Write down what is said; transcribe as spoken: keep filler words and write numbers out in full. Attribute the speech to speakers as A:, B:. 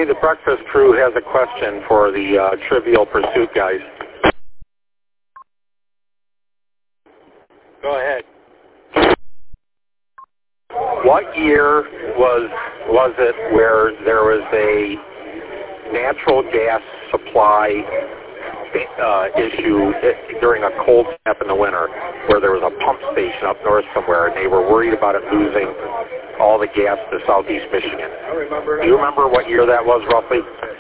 A: Okay, the breakfast crew has a question for the uh, Trivial Pursuit guys. Go ahead. What year was was it where there was a natural gas supply uh, issue during a cold snap in the winter, where there was a pump station up north somewhere, and they were worried about it losing all the gas to southeast Michigan? Do you remember what year that was roughly?